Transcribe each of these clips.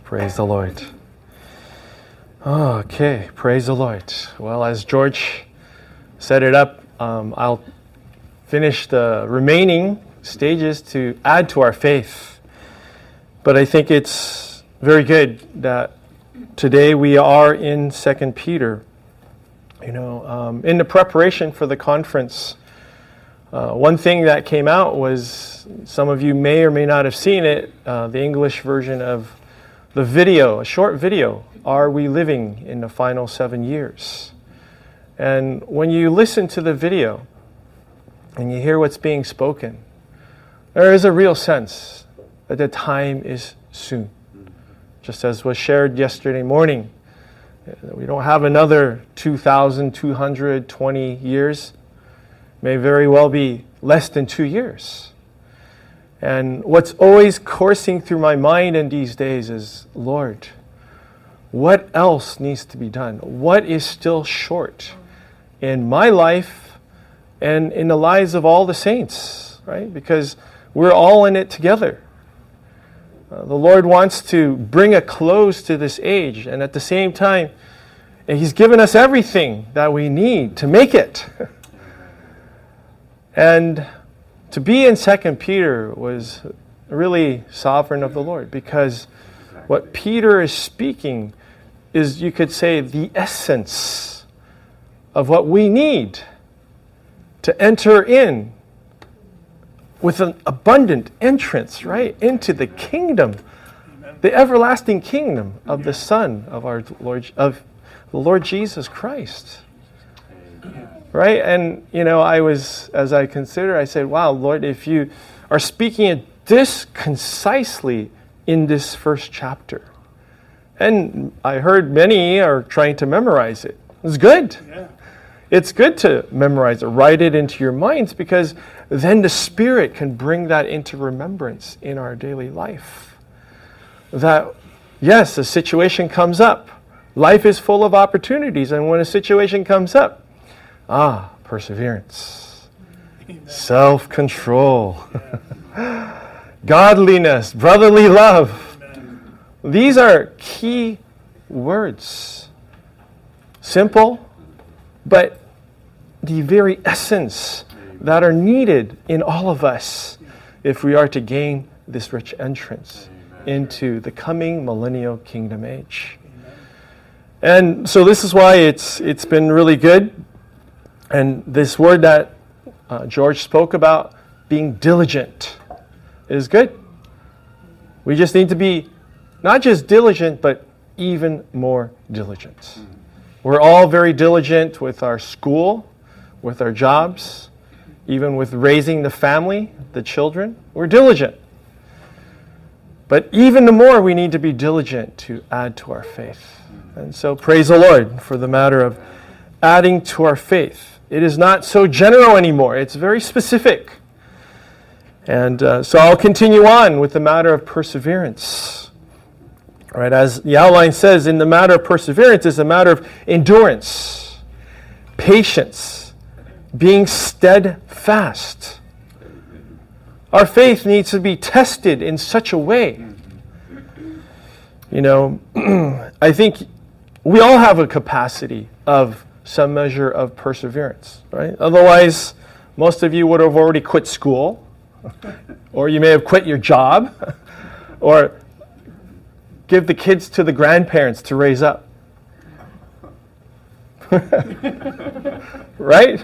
Praise the Lord. Okay, praise the Lord. Well, as George set it up, I'll finish the remaining stages to add to our faith. But I think it's very good that today we are in 2 Peter. In the preparation for the conference, one thing that came out was, some of you may or may not have seen it, the English version of the video, a short video, Are We Living in the Final 7 Years? And when you listen to the video and you hear what's being spoken, there is a real sense that the time is soon. Just as was shared yesterday morning, we don't have another 2,220 years. May very well be less than 2 years. And what's always coursing through my mind in these days is, Lord, what else needs to be done? What is still short in my life and in the lives of all the saints, right? Because we're all in it together. The Lord wants to bring a close to this age, and at the same time, He's given us everything that we need to make it. And to be in 2 Peter was really sovereign of the Lord, because what Peter is speaking is, you could say, the essence of what we need to enter in with an abundant entrance, right, into the kingdom, the everlasting kingdom of the Son of our Lord, of the Lord Jesus Christ. Right? And, as I consider, I said, wow, Lord, if you are speaking it this concisely in this first chapter. And I heard many are trying to memorize it. It's good. Yeah. It's good to memorize it, write it into your minds, because then the Spirit can bring that into remembrance in our daily life. That, yes, a situation comes up. Life is full of opportunities, and when a situation comes up, perseverance, self-control, godliness, brotherly love. These are key words. Simple, but the very essence that are needed in all of us if we are to gain this rich entrance into the coming millennial kingdom age. And so this is why it's been really good. And this word that George spoke about, being diligent, is good. We just need to be not just diligent, but even more diligent. We're all very diligent with our school, with our jobs, even with raising the family, the children. We're diligent. But even the more, we need to be diligent to add to our faith. And so praise the Lord for the matter of adding to our faith. It is not so general anymore. It's very specific. And so I'll continue on with the matter of perseverance. All right, as the outline says, in the matter of perseverance is a matter of endurance, patience, being steadfast. Our faith needs to be tested in such a way. I think we all have a capacity of some measure of perseverance, right? Otherwise, most of you would have already quit school, or you may have quit your job, or give the kids to the grandparents to raise up. Right?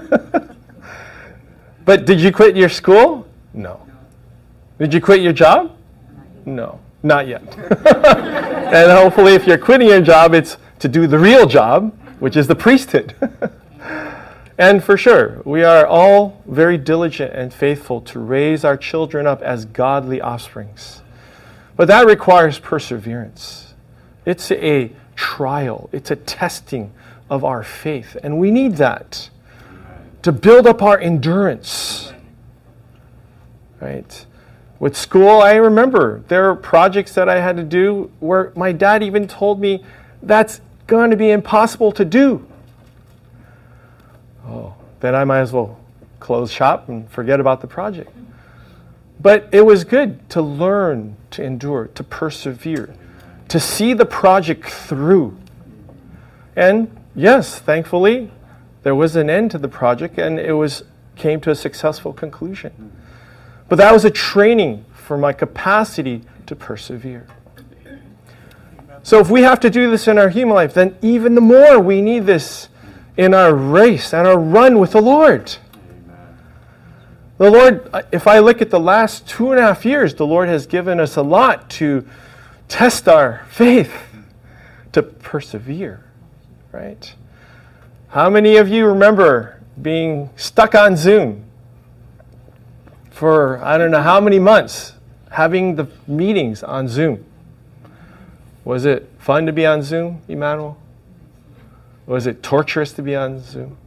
But did you quit your school? No. Did you quit your job? No, not yet. And hopefully if you're quitting your job, it's to do the real job, which is the priesthood. And for sure, we are all very diligent and faithful to raise our children up as godly offsprings. But that requires perseverance. It's a trial. It's a testing of our faith. And we need that to build up our endurance. Right? With school, I remember there are projects that I had to do where my dad even told me that's going to be impossible to do. Then I might as well close shop and forget about the project. But it was good to learn, to endure, to persevere, to see the project through. And yes, thankfully, there was an end to the project and it came to a successful conclusion. But that was a training for my capacity to persevere. So if we have to do this in our human life, then even the more we need this in our race and our run with the Lord. The Lord, if I look at the last 2.5 years, the Lord has given us a lot to test our faith, to persevere, right? How many of you remember being stuck on Zoom for I don't know how many months, having the meetings on Zoom? Was it fun to be on Zoom, Emmanuel? Was it torturous to be on Zoom?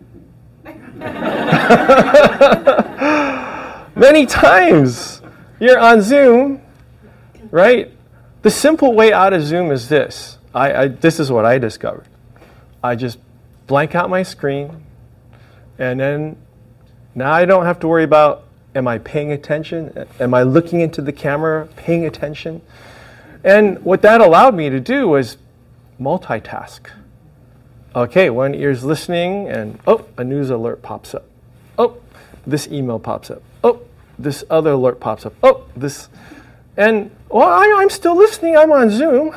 Many times you're on Zoom, right? The simple way out of Zoom is this. This is what I discovered. I just blank out my screen, and then now I don't have to worry about, am I paying attention? Am I looking into the camera, paying attention? And what that allowed me to do was multitask. Okay, one ear's listening, and a news alert pops up. This email pops up. This other alert pops up. This. And, I'm still listening. I'm on Zoom.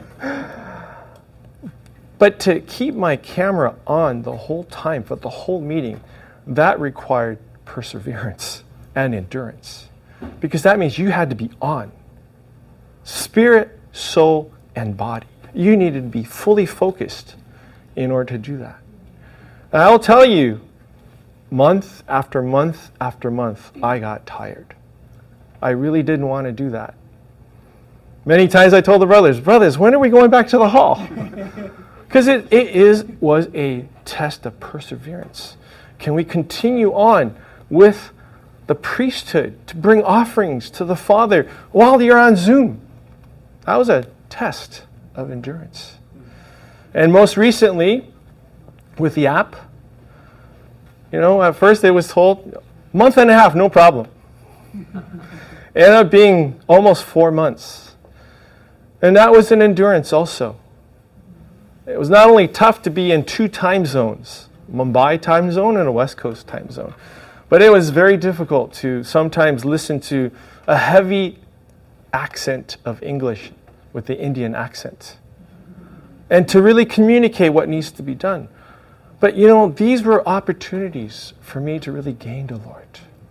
But to keep my camera on the whole time, for the whole meeting, that required perseverance and endurance. Because that means you had to be on. Spirit, soul, and body. You needed to be fully focused in order to do that. And I'll tell you, month after month after month, I got tired. I really didn't want to do that. Many times I told the brothers, when are we going back to the hall? Because it was a test of perseverance. Can we continue on with the priesthood to bring offerings to the Father while you're on Zoom? That was a test of endurance. And most recently, with the app, at first it was told, month and a half, no problem. It ended up being almost 4 months. And that was an endurance also. It was not only tough to be in 2 time zones, Mumbai time zone and a West Coast time zone, but it was very difficult to sometimes listen to a heavy accent of English with the Indian accent, and to really communicate what needs to be done. But these were opportunities for me to really gain the Lord.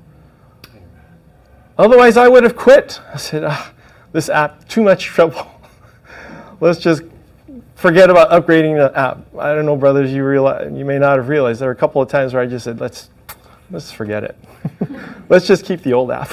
Otherwise, I would have quit. I said, this app, too much trouble. Let's just forget about upgrading the app. I don't know, brothers, you may not have realized there were a couple of times where I just said, let's forget it. Let's just keep the old app.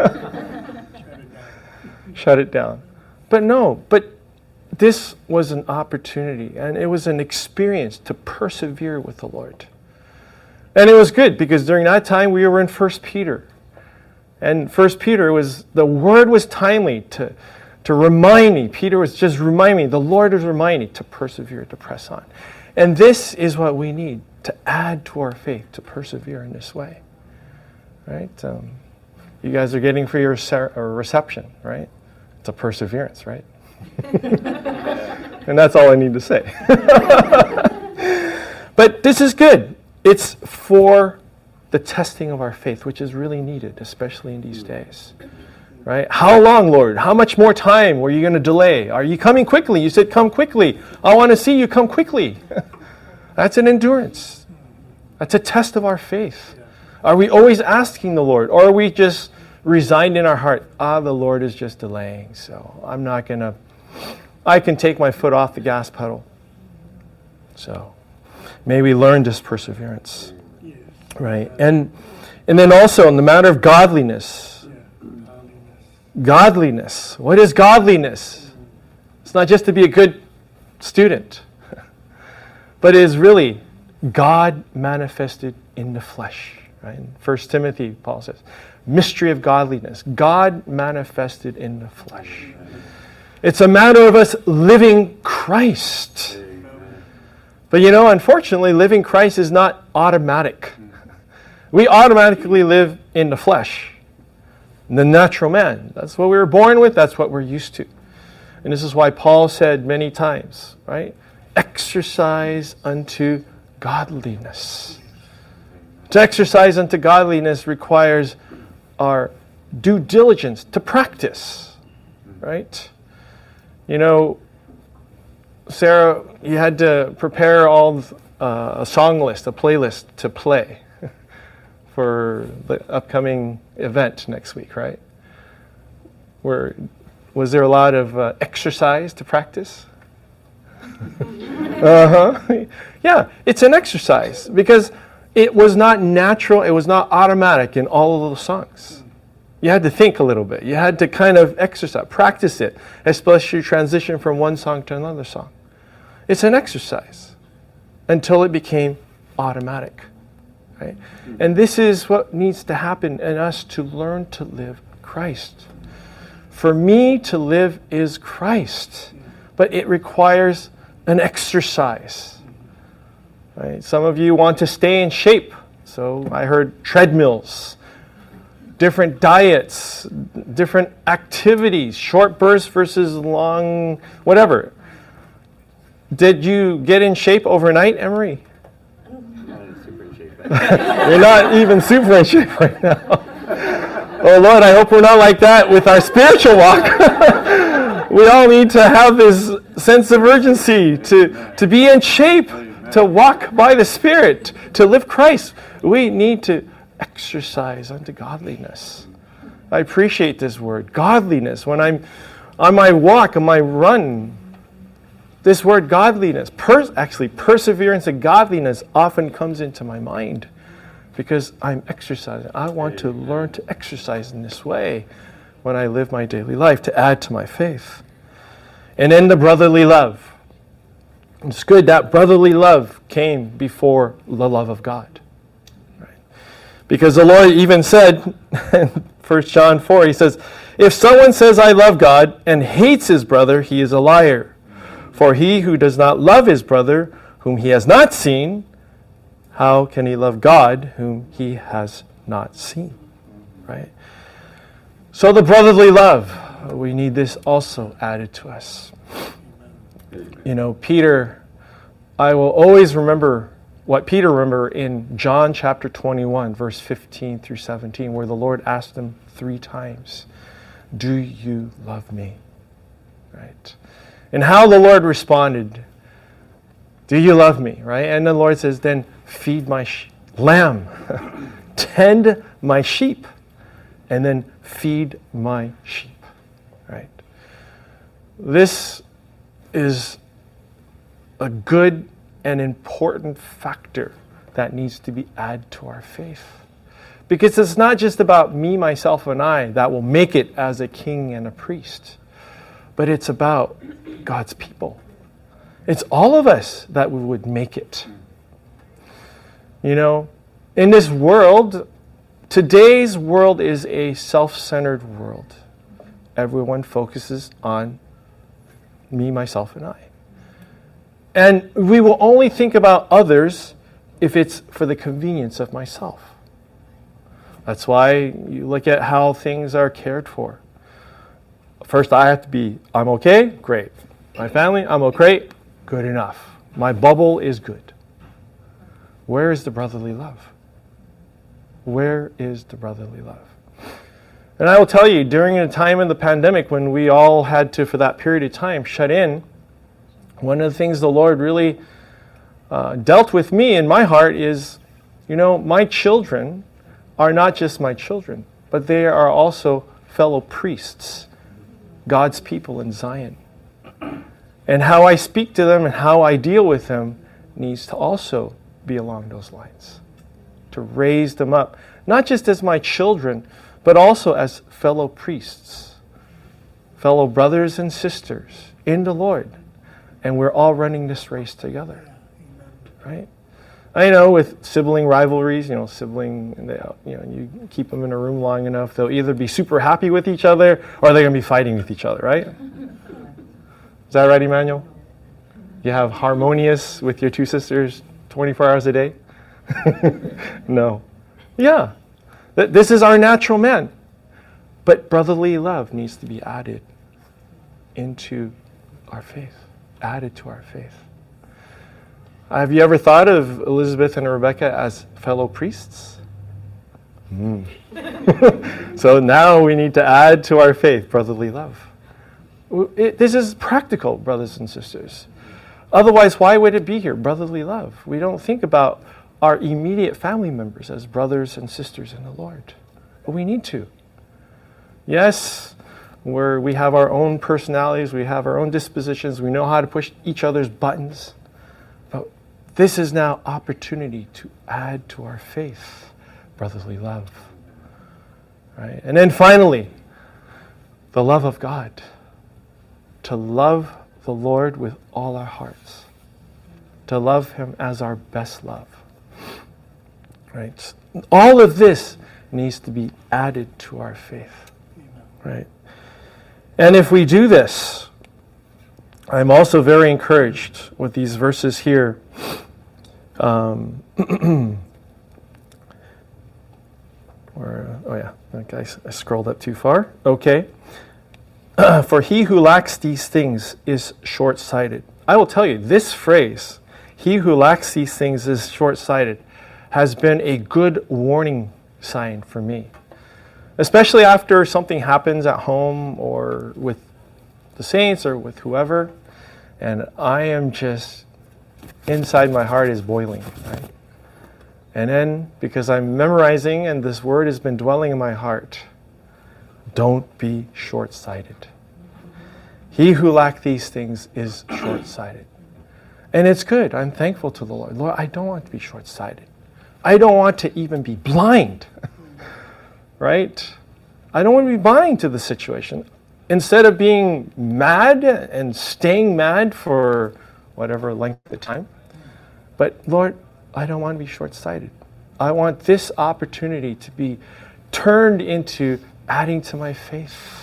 Shut it down. But this was an opportunity, and it was an experience to persevere with the Lord. And it was good, because during that time we were in 1 Peter. And 1 Peter the word was timely to remind me. Peter was just reminding me, the Lord was reminding me to persevere, to press on. And this is what we need to add to our faith, to persevere in this way. Right? You guys are getting for your reception, right? It's a perseverance, right? And that's all I need to say. But this is good. It's for the testing of our faith, which is really needed, especially in these days. Right? How long, Lord? How much more time were you going to delay? Are you coming quickly? You said, come quickly. I want to see you come quickly. That's an endurance. That's a test of our faith. Are we always asking the Lord? Or are we just resigned in our heart? The Lord is just delaying, so I can take my foot off the gas pedal. So may we learn this perseverance. Right? And then also in the matter of godliness. Godliness. What is godliness? It's not just to be a good student, but it is really God manifested in the flesh. Right? In 1 Timothy, Paul says, mystery of godliness. God manifested in the flesh. It's a matter of us living Christ. But unfortunately, living Christ is not automatic. We automatically live in the flesh. The natural man. That's what we were born with. That's what we're used to. And this is why Paul said many times, right? Exercise unto godliness. To exercise unto godliness requires our due diligence to practice, right? You know, Sarah, you had to prepare a song list, a playlist to play for the upcoming event next week, right? Was there a lot of exercise to practice? Yeah, it's an exercise because it was not natural, it was not automatic in all of those songs. You had to think a little bit. You had to kind of exercise, practice it, especially transition from one song to another song. It's an exercise until it became automatic, right? And this is what needs to happen in us to learn to live Christ. For me to live is Christ, but it requires an exercise. Right? Some of you want to stay in shape, so I heard treadmills, different diets, different activities, short bursts versus long, whatever. Did you get in shape overnight, Emery? You're not even super in shape right now. Oh Lord, I hope we're not like that with our spiritual walk. We all need to have this sense of urgency to be in shape, to walk by the Spirit, to live Christ. We need to exercise unto godliness. I appreciate this word, godliness. When I'm on my walk, on my run, this word godliness, perseverance and godliness often comes into my mind because I'm exercising. I want to learn to exercise in this way when I live my daily life to add to my faith. And then the brotherly love. It's good that brotherly love came before the love of God. Right? Because the Lord even said in 1 John 4, he says, if someone says I love God and hates his brother, he is a liar. For he who does not love his brother, whom he has not seen, how can he love God, whom he has not seen? Right? So the brotherly love, we need this also added to us. You know, Peter, I will always remember what Peter remembered in John chapter 21, verse 15 through 17, where the Lord asked him 3 times, do you love me? Right? And how the Lord responded, do you love me? Right? And the Lord says, then feed my lamb, tend my sheep, and then feed my sheep. Right? This is a good and important factor that needs to be added to our faith. Because it's not just about me, myself, and I that will make it as a king and a priest, but it's about God's people. It's all of us that we would make it. You know, in this world, today's world is a self-centered world. Everyone focuses on me, myself, and I. And we will only think about others if it's for the convenience of myself. That's why you look at how things are cared for. First, I have to be, I'm okay, great. My family, I'm okay, good enough. My bubble is good. Where is the brotherly love? Where is the brotherly love? And I will tell you, during a time in the pandemic when we all had to, for that period of time, shut in, one of the things the Lord really dealt with me in my heart is, you know, my children are not just my children, but they are also fellow priests, God's people in Zion. And how I speak to them and how I deal with them needs to also be along those lines. To raise them up, not just as my children, but also as fellow priests, fellow brothers and sisters in the Lord. And we're all running this race together. Right? I know with sibling rivalries, you you keep them in a room long enough, they'll either be super happy with each other or they're going to be fighting with each other, right? Is that right, Emmanuel? You have harmonious with your 2 sisters 24 hours a day? No. Yeah. This is our natural man. But brotherly love needs to be added. into our faith, added to our faith. Have you ever thought of Elizabeth and Rebecca as fellow priests? So now we need to add to our faith brotherly love. This is practical, brothers and sisters. Otherwise, why would it be here? Brotherly love. We don't think about our immediate family members as brothers and sisters in the Lord. But we need to. Yes, we have our own personalities, we have our own dispositions, we know how to push each other's buttons. But this is now opportunity to add to our faith brotherly love. Right? And then finally, the love of God. To love the Lord with all our hearts. To love Him as our best love. Right? All of this needs to be added to our faith. Right? And if we do this, I'm also very encouraged with these verses here. Okay, I scrolled up too far. Okay. For he who lacks these things is short-sighted. I will tell you, this phrase, he who lacks these things is short-sighted, has been a good warning sign for me. Especially after something happens at home or with the saints or with whoever, and I am just, inside my heart is boiling, right? And then, because I'm memorizing and this word has been dwelling in my heart, don't be short-sighted. He who lacks these things is short-sighted. And it's good. I'm thankful to the Lord. Lord, I don't want to be short-sighted. I don't want to even be blind. Right? I don't want to be blind to the situation. Instead of being mad and staying mad for whatever length of time. But Lord, I don't want to be short-sighted. I want this opportunity to be turned into adding to my faith.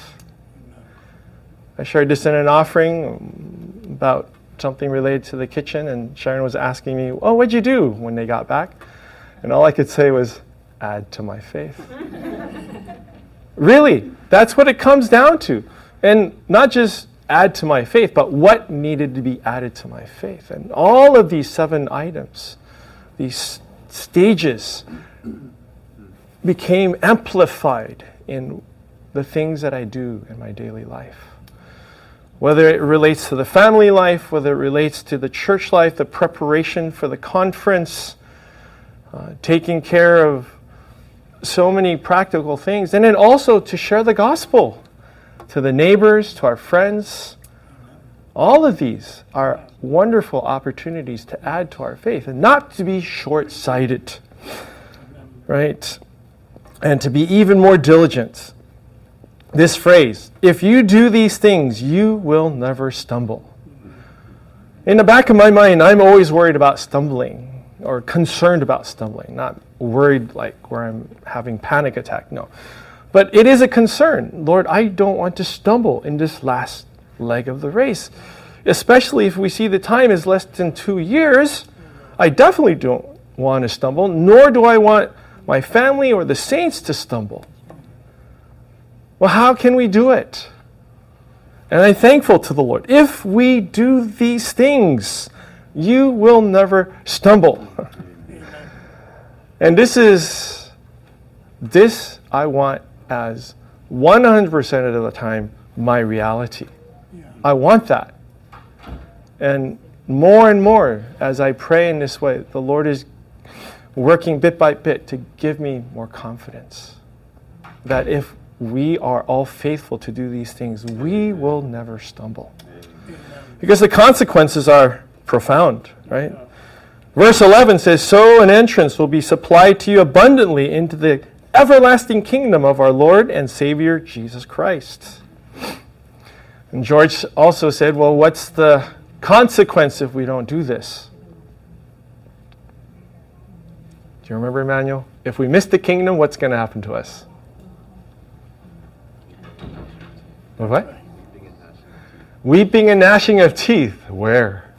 I shared this in an offering about something related to the kitchen, and Sharon was asking me, oh, what'd you do when they got back? And all I could say was, add to my faith. Really, that's what it comes down to. And not just add to my faith, but what needed to be added to my faith. And all of these 7 items, these stages, became amplified in the things that I do in my daily life. Whether it relates to the family life, whether it relates to the church life, the preparation for the conference, taking care of so many practical things, and then also to share the gospel to the neighbors, to our friends. All of these are wonderful opportunities to add to our faith and not to be short-sighted, right? And to be even more diligent. This phrase, if you do these things, you will never stumble. In the back of my mind, I'm always worried about stumbling or concerned about stumbling, not worried like where I'm having panic attack, no. But it is a concern. Lord, I don't want to stumble in this last leg of the race, especially if we see the time is less than 2 years. I definitely don't want to stumble, nor do I want my family or the saints to stumble. Well, how can we do it? And I'm thankful to the Lord. If we do these things, you will never stumble. And this I want as 100% of the time my reality. I want that. And more, as I pray in this way, the Lord is working bit by bit to give me more confidence that if we are all faithful to do these things, we will never stumble. Because the consequences are profound, right? Verse 11 says, so an entrance will be supplied to you abundantly into the everlasting kingdom of our Lord and Savior, Jesus Christ. And George also said, well, what's the consequence if we don't do this? Do you remember, Emmanuel? If we miss the kingdom, what's going to happen to us? What? Weeping and gnashing of teeth. Where?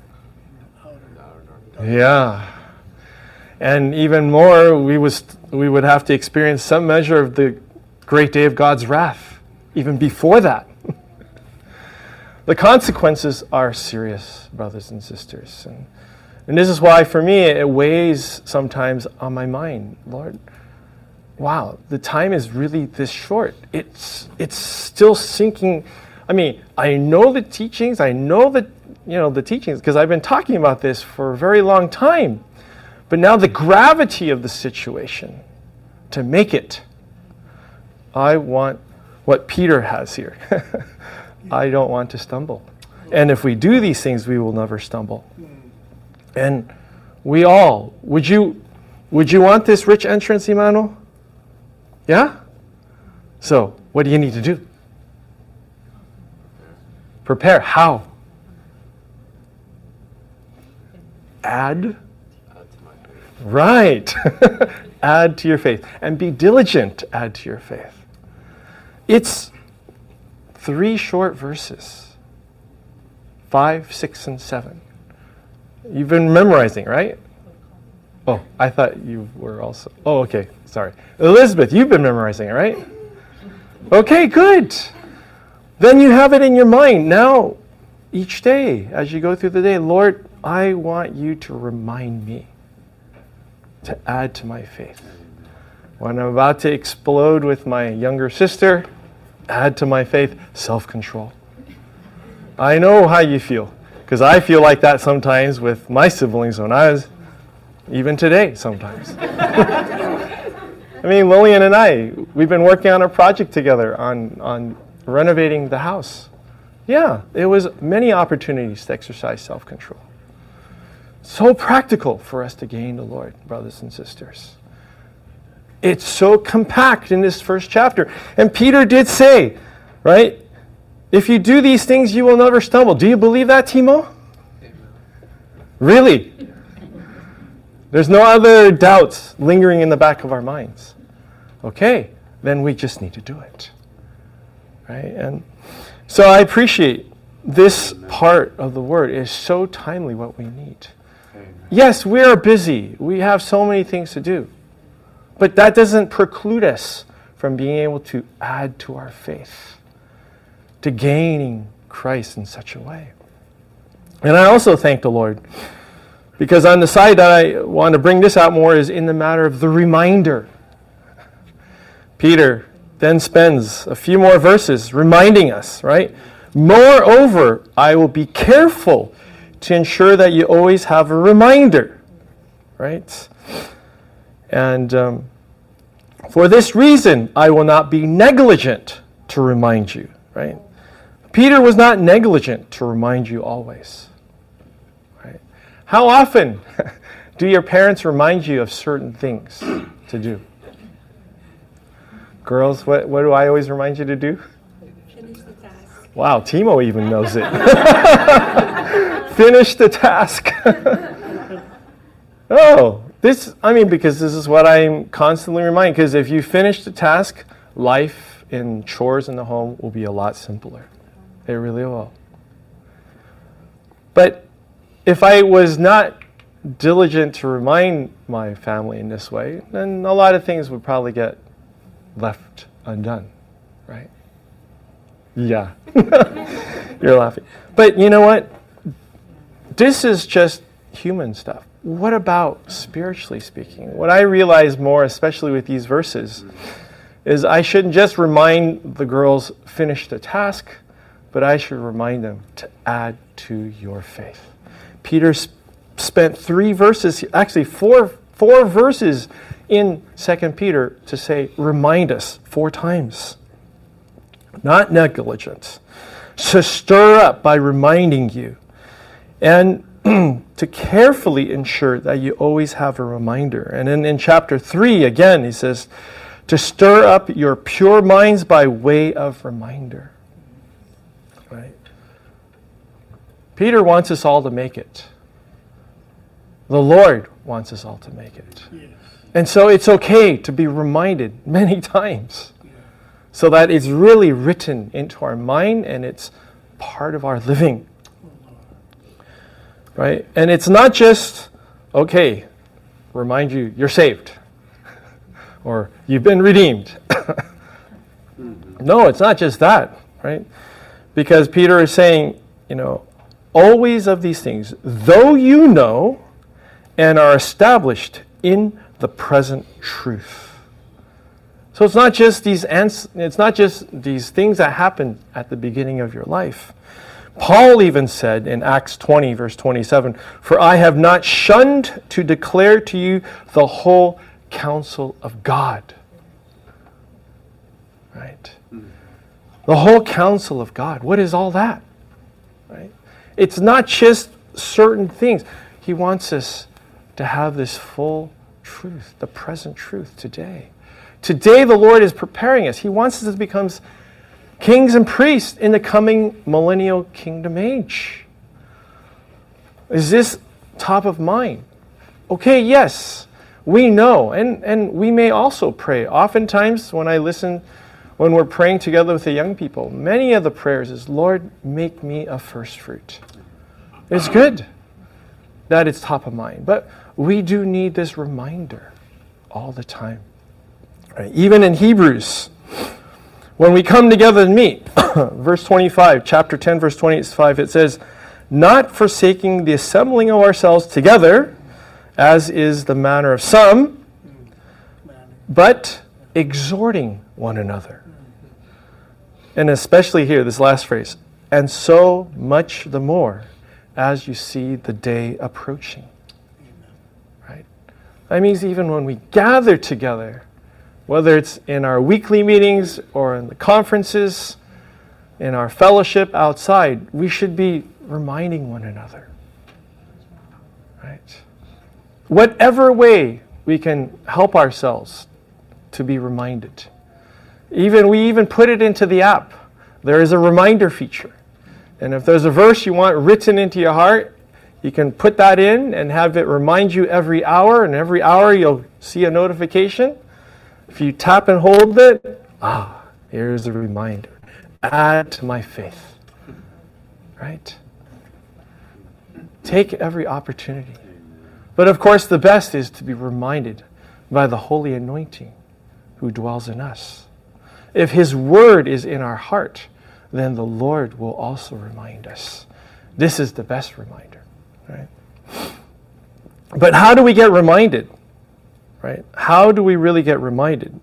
Yeah. And even more, we would have to experience some measure of the great day of God's wrath, even before that. The consequences are serious, brothers and sisters. And this is why, for me, it weighs sometimes on my mind. Lord, wow, the time is really this short. It's still sinking. I mean, I know the teachings. I know that, the teachings, because I've been talking about this for a very long time. But now the gravity of the situation, to make it, I want what Peter has here. I don't want to stumble. And if we do these things, we will never stumble. And we all, would you want this rich entrance, Emmanuel? Yeah? So, what do you need to do? Prepare. How? Add? Right. Add to your faith. And be diligent to add to your faith. It's 3 short verses. 5, 6, and 7. You've been memorizing, right? Oh, I thought you were also. Oh, okay. Sorry. Elizabeth, you've been memorizing, right? Okay, good. Then you have it in your mind. Now, each day, as you go through the day, Lord, I want you to remind me to add to my faith. When I'm about to explode with my younger sister, add to my faith self-control. I know how you feel, because I feel like that sometimes with my siblings when I was, even today sometimes. I mean, Lillian and I, we've been working on a project together on renovating the house. Yeah, it was many opportunities to exercise self-control. So practical for us to gain the Lord, brothers and sisters. It's so compact in this first chapter. And Peter did say, right, if you do these things, you will never stumble. Do you believe that, Timo? Really? There's no other doubts lingering in the back of our minds. Okay, then we just need to do it. Right? And so I appreciate this part of the word is so timely what we need. Yes, we are busy. We have so many things to do. But that doesn't preclude us from being able to add to our faith, to gaining Christ in such a way. And I also thank the Lord, because on the side that I want to bring this out more is in the matter of the reminder. Peter then spends a few more verses reminding us, right? Moreover, I will be careful to ensure that you always have a reminder, right? And for this reason, I will not be negligent to remind you, right? Peter was not negligent to remind you always, right? How often do your parents remind you of certain things to do? Girls, what do I always remind you to do? Finish the task. Wow, Timo even knows it. Finish the task. Because this is what I'm constantly reminded. Because if you finish the task, life and chores in the home will be a lot simpler. It really will. But if I was not diligent to remind my family in this way, then a lot of things would probably get left undone, right? Yeah. You're laughing. But you know what? This is just human stuff. What about spiritually speaking? What I realize more, especially with these verses, is I shouldn't just remind the girls, finish the task, but I should remind them to add to your faith. Peter spent 3 verses, actually four verses in 2 Peter to say, remind us 4 times. Not negligence. To stir up by reminding you. And to carefully ensure that you always have a reminder. And then in chapter 3, again, he says, to stir up your pure minds by way of reminder. Right? Peter wants us all to make it. The Lord wants us all to make it. Yes. And so it's okay to be reminded many times so that it's really written into our mind and it's part of our living. Right? And it's not just, okay, remind you, you're saved. Or you've been redeemed. No, it's not just that, right? Because Peter is saying, always of these things, though you know and are established in the present truth. So it's not just these things that happen at the beginning of your life. Paul even said in Acts 20, verse 27, "For I have not shunned to declare to you the whole counsel of God." Right? The whole counsel of God. What is all that? Right? It's not just certain things. He wants us to have this full truth, the present truth today. Today the Lord is preparing us. He wants us to become kings and priests in the coming millennial kingdom age. Is this top of mind? Okay, yes, we know, and we may also pray. Oftentimes when we're praying together with the young people, many of the prayers is, "Lord, make me a first fruit." It's good that it's top of mind, but we do need this reminder all the time. Right? Even in Hebrews, when we come together and meet, verse 25, chapter 10, verse 25, it says, "Not forsaking the assembling of ourselves together, as is the manner of some, but exhorting one another." And especially here, this last phrase, "and so much the more as you see the day approaching." Right? That means even when we gather together, whether it's in our weekly meetings or in the conferences, in our fellowship outside, we should be reminding one another. Right? Whatever way we can help ourselves to be reminded. We even put it into the app. There is a reminder feature. And if there's a verse you want written into your heart, you can put that in and have it remind you every hour, and every hour you'll see a notification. If you tap and hold it, here's a reminder. Add to my faith. Right? Take every opportunity. But of course, the best is to be reminded by the holy anointing who dwells in us. If His word is in our heart, then the Lord will also remind us. This is the best reminder. Right? But how do we get reminded? Right? How do we really get reminded?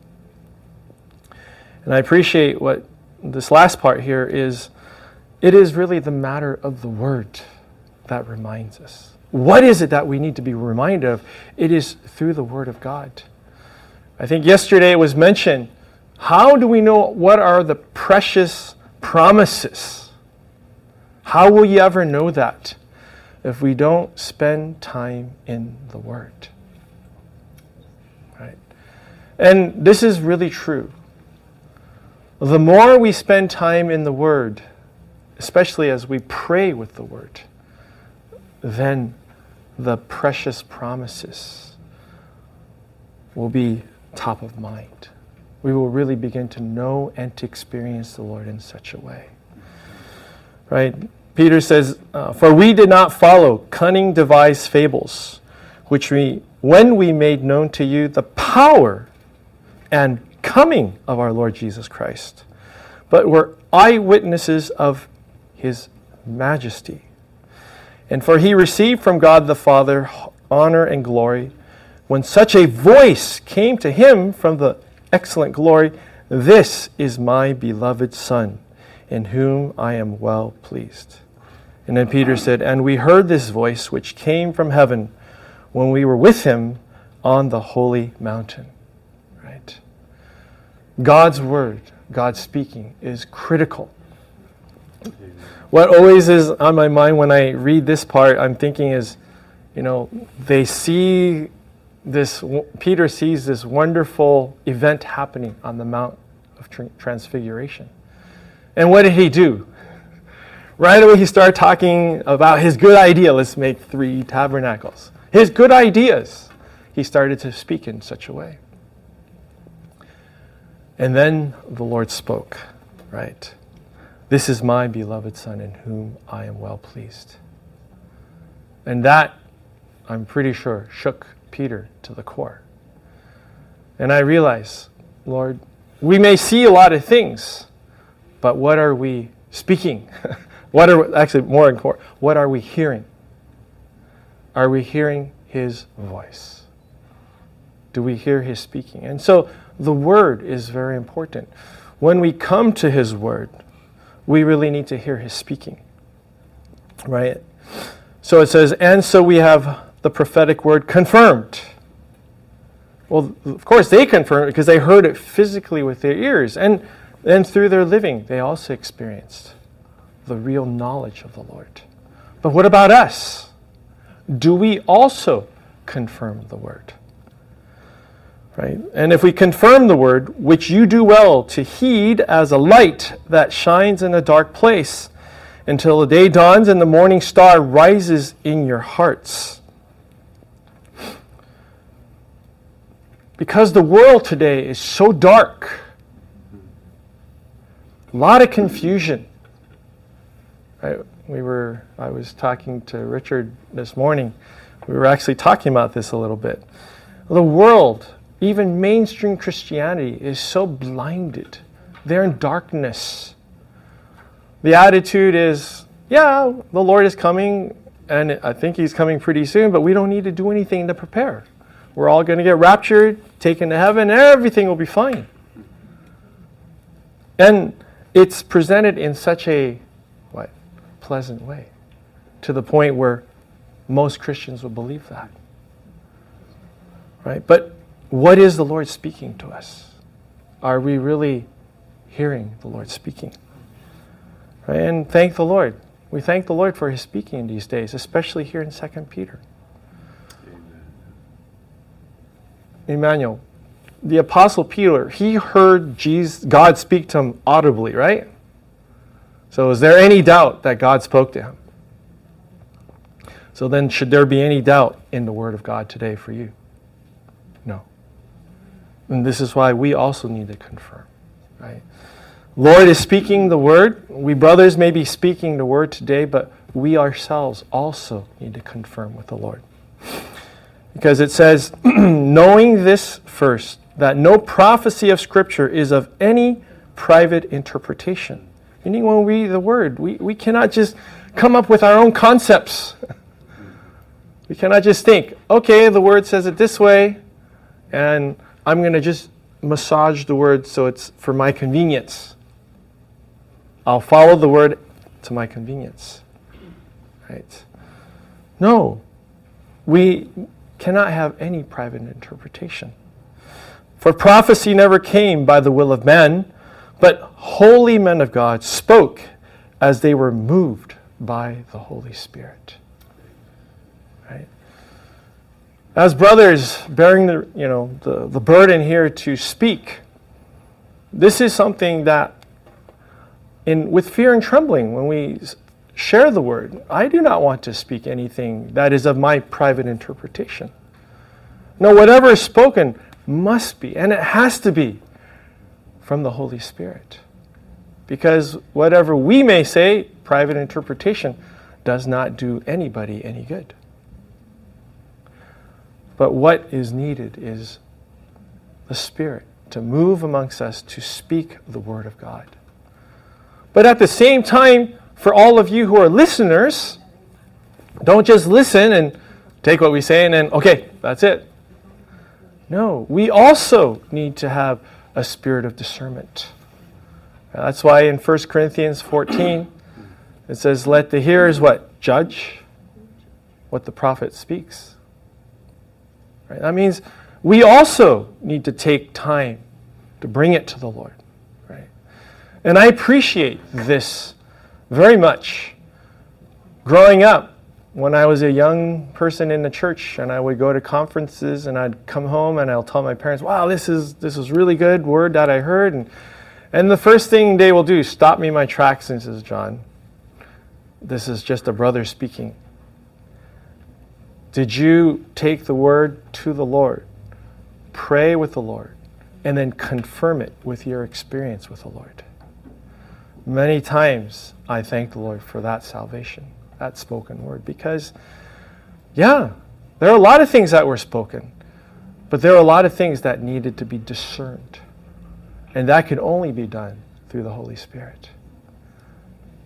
And I appreciate what this last part here is. It is really the matter of the Word that reminds us. What is it that we need to be reminded of? It is through the Word of God. I think yesterday it was mentioned, how do we know what are the precious promises? How will you ever know that if we don't spend time in the Word? Right? And this is really true. The more we spend time in the Word, especially as we pray with the Word, then the precious promises will be top of mind. We will really begin to know and to experience the Lord in such a way. Right? Peter says, "For we did not follow cunning devised fables, when we made known to you the power and coming of our Lord Jesus Christ, but were eyewitnesses of His majesty. And for He received from God the Father honor and glory, when such a voice came to Him from the excellent glory, 'This is my beloved Son, in whom I am well pleased.' And then Peter said, 'And we heard this voice which came from heaven when we were with Him on the holy mountain.'" Right? God's word, God speaking, is critical. What always is on my mind when I read this part, I'm thinking is, Peter sees this wonderful event happening on the Mount of Transfiguration. And what did he do? Right away he started talking about his good idea, let's make 3 tabernacles. His good ideas. He started to speak in such a way. And then the Lord spoke, right? "This is my beloved Son in whom I am well pleased." And that, I'm pretty sure, shook Peter to the core. And I realized, Lord, we may see a lot of things, but what are we speaking? What are, actually more important, what are we hearing? Are we hearing his voice? Do we hear his speaking? And so the word is very important. When we come to his word, we really need to hear his speaking. Right? So it says, and so we have the prophetic word confirmed. Well, of course they confirmed it because they heard it physically with their ears. And then through their living, they also experienced the real knowledge of the Lord. But what about us? Do we also confirm the word? Right? And if we confirm the word, which you do well to heed as a light that shines in a dark place, until the day dawns and the morning star rises in your hearts. Because the world today is so dark, a lot of confusion. I was talking to Richard this morning. We were actually talking about this a little bit. The world, even mainstream Christianity, is so blinded. They're in darkness. The attitude is, yeah, the Lord is coming, and I think he's coming pretty soon, but we don't need to do anything to prepare. We're all going to get raptured, taken to heaven, and everything will be fine. And it's presented in such a pleasant way, to the point where most Christians will believe that. Right? But what is the Lord speaking to us? Are we really hearing the Lord speaking? Right? And thank the Lord. We thank the Lord for his speaking in these days, especially here in 2 Peter. Emmanuel, the Apostle Peter, he heard God speak to him audibly, right? So is there any doubt that God spoke to him? So then should there be any doubt in the Word of God today for you? No. And this is why we also need to confirm, right? Lord is speaking the Word. We brothers may be speaking the Word today, but we ourselves also need to confirm with the Lord. Because it says, knowing this first, that no prophecy of Scripture is of any private interpretation. Meaning when we read the Word, we cannot just come up with our own concepts. We cannot just think, okay, the Word says it this way, and I'm going to just massage the Word so it's for my convenience. I'll follow the Word to my convenience. Right? No. We cannot have any private interpretation. For prophecy never came by the will of man, but holy men of God spoke as they were moved by the Holy Spirit. Right? As brothers bearing the burden here to speak, this is something that with fear and trembling, when we share the word, I do not want to speak anything that is of my private interpretation. No, whatever is spoken must be, and it has to be, from the Holy Spirit. Because whatever we may say, private interpretation, does not do anybody any good. But what is needed is the Spirit to move amongst us to speak the Word of God. But at the same time, for all of you who are listeners, don't just listen and take what we say and then, okay, that's it. No, we also need to have a spirit of discernment. That's why in 1 Corinthians 14, it says, let the hearers what? Judge what the prophet speaks. Right? That means we also need to take time to bring it to the Lord. Right? And I appreciate this very much. Growing up, when I was a young person in the church and I would go to conferences and I'd come home and I'll tell my parents, wow, this is really good word that I heard. And the first thing they will do is stop me in my tracks and says, John, this is just a brother speaking. Did you take the word to the Lord, pray with the Lord, and then confirm it with your experience with the Lord? Many times I thank the Lord for that salvation, that spoken word, because, yeah, there are a lot of things that were spoken, but there are a lot of things that needed to be discerned. And that could only be done through the Holy Spirit.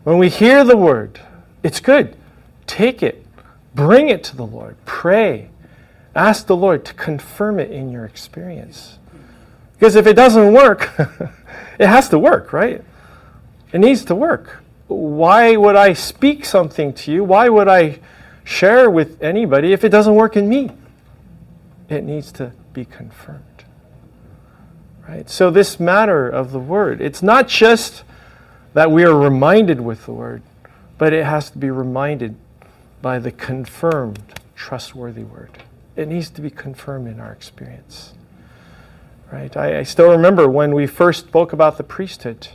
When we hear the word, it's good. Take it. Bring it to the Lord. Pray. Ask the Lord to confirm it in your experience. Because if it doesn't work, it has to work, right? It needs to work. Why would I speak something to you? Why would I share with anybody if it doesn't work in me? It needs to be confirmed. Right? So this matter of the word, it's not just that we are reminded with the word, but it has to be reminded by the confirmed, trustworthy word. It needs to be confirmed in our experience. Right? I still remember when we first spoke about the priesthood.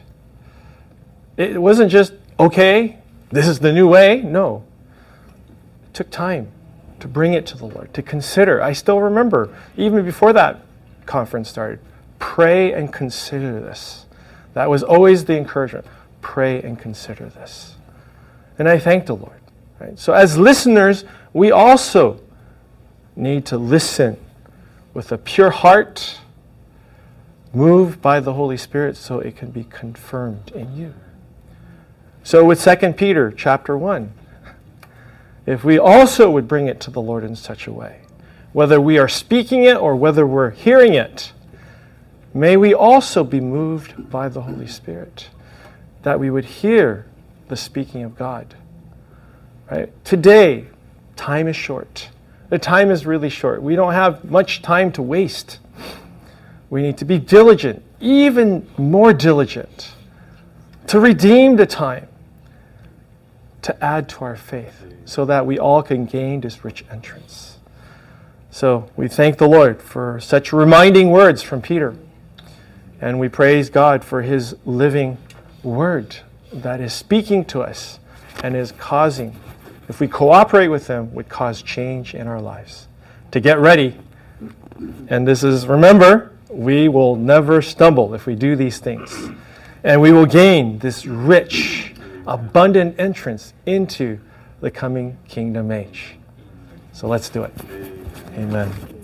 It wasn't just, okay, this is the new way. No. It took time to bring it to the Lord, to consider. I still remember, even before that conference started, pray and consider this. That was always the encouragement. Pray and consider this. And I thank the Lord. Right? So as listeners, we also need to listen with a pure heart, moved by the Holy Spirit so it can be confirmed in you. So with 2 Peter chapter 1, if we also would bring it to the Lord in such a way, whether we are speaking it or whether we're hearing it, may we also be moved by the Holy Spirit, that we would hear the speaking of God. Right? Today, time is short. The time is really short. We don't have much time to waste. We need to be diligent, even more diligent, to redeem the time, to add to our faith, so that we all can gain this rich entrance. So we thank the Lord for such reminding words from Peter. And we praise God for his living word that is speaking to us and is causing, if we cooperate with him, would cause change in our lives. To get ready, and this is, remember, we will never stumble if we do these things. And we will gain this rich, abundant entrance into the coming kingdom age. So let's do it. Amen.